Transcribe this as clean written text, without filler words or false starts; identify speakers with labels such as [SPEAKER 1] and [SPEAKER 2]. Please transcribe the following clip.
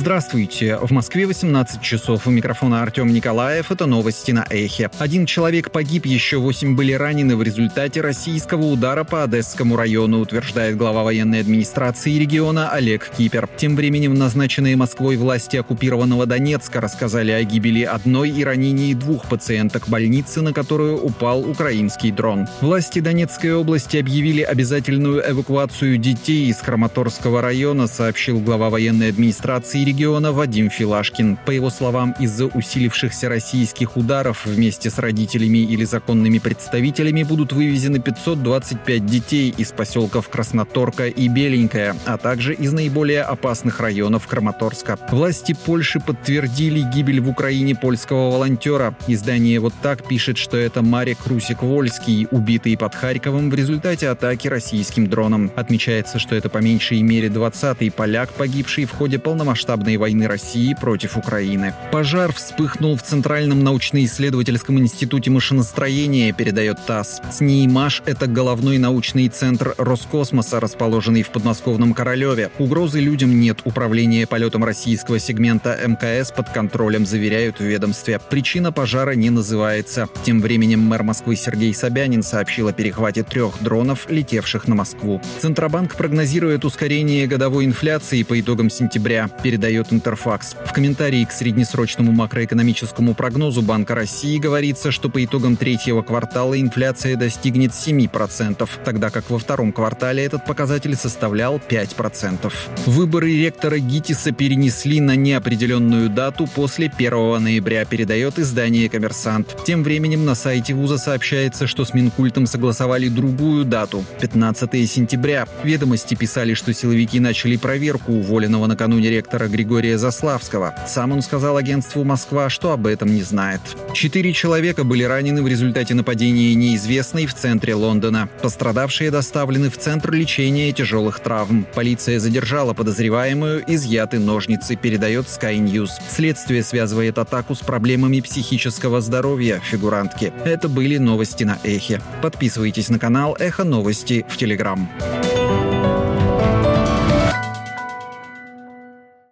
[SPEAKER 1] Здравствуйте. В Москве 18 часов. У микрофона Артем Николаев. Это новости на Эхе. 1 человек погиб, еще 8 были ранены в результате российского удара по Одесскому району, утверждает глава военной администрации региона Олег Кипер. Тем временем назначенные Москвой власти оккупированного Донецка рассказали о гибели одной и ранении 2 пациенток больницы, на которую упал украинский дрон. Власти Донецкой области объявили обязательную эвакуацию детей из Краматорского района, сообщил глава военной администрации региона Вадим Филашкин. По его словам, из-за усилившихся российских ударов вместе с родителями или законными представителями будут вывезены 525 детей из поселков Красноторка и Беленькая, а также из наиболее опасных районов Краматорска. Власти Польши подтвердили гибель в Украине польского волонтера. Издание «Вот так» пишет, что это Марек Русик-Вольский, убитый под Харьковом в результате атаки российским дроном. Отмечается, что это по меньшей мере 20-й поляк, погибший в ходе полномасштабной войны России против Украины. Пожар вспыхнул в Центральном научно-исследовательском институте машиностроения, передает ТАСС. ЦНИИМАШ – это головной научный центр Роскосмоса, расположенный в подмосковном Королеве. Угрозы людям нет. Управление полетом российского сегмента МКС под контролем, заверяют в ведомстве. Причина пожара не называется. Тем временем мэр Москвы Сергей Собянин сообщил о перехвате 3 дронов, летевших на Москву. Центробанк прогнозирует ускорение годовой инфляции по итогам сентября, передает Интерфакс. В комментарии к среднесрочному макроэкономическому прогнозу Банка России говорится, что по итогам 3-го квартала инфляция достигнет 7%, тогда как во 2-м квартале этот показатель составлял 5%. Выборы ректора ГИТИСа перенесли на неопределенную дату после 1 ноября, передает издание «Коммерсант». Тем временем на сайте вуза сообщается, что с Минкультом согласовали другую дату – 15 сентября. Ведомости писали, что силовики начали проверку уволенного накануне ректора Григория Заславского. Сам он сказал агентству «Москва», что об этом не знает. 4 человека были ранены в результате нападения неизвестной в центре Лондона. Пострадавшие доставлены в Центр лечения тяжелых травм. Полиция задержала подозреваемую, изъяты ножницы, передает Sky News. Следствие связывает атаку с проблемами психического здоровья фигурантки. Это были новости на Эхе. Подписывайтесь на канал Эхо Новости в Телеграм.